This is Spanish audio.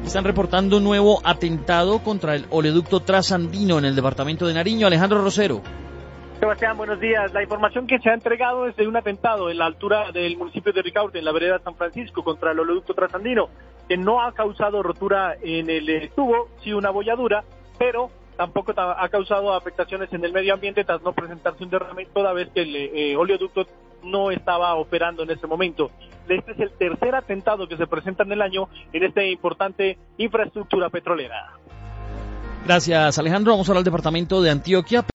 Están reportando un nuevo atentado contra el oleoducto Trasandino en el departamento de Nariño. Alejandro Rosero. Sebastián, buenos días. La información que se ha entregado es de un atentado en la altura del municipio de Ricaurte, en la vereda San Francisco, contra el oleoducto Trasandino, que no ha causado rotura en el tubo, sí una bolladura, pero tampoco ha causado afectaciones en el medio ambiente tras no presentarse un derrame, toda vez que el oleoducto no estaba operando en ese momento. Este es el tercer atentado que se presenta en el año en esta importante infraestructura petrolera. Gracias, Alejandro. Vamos ahora al departamento de Antioquia.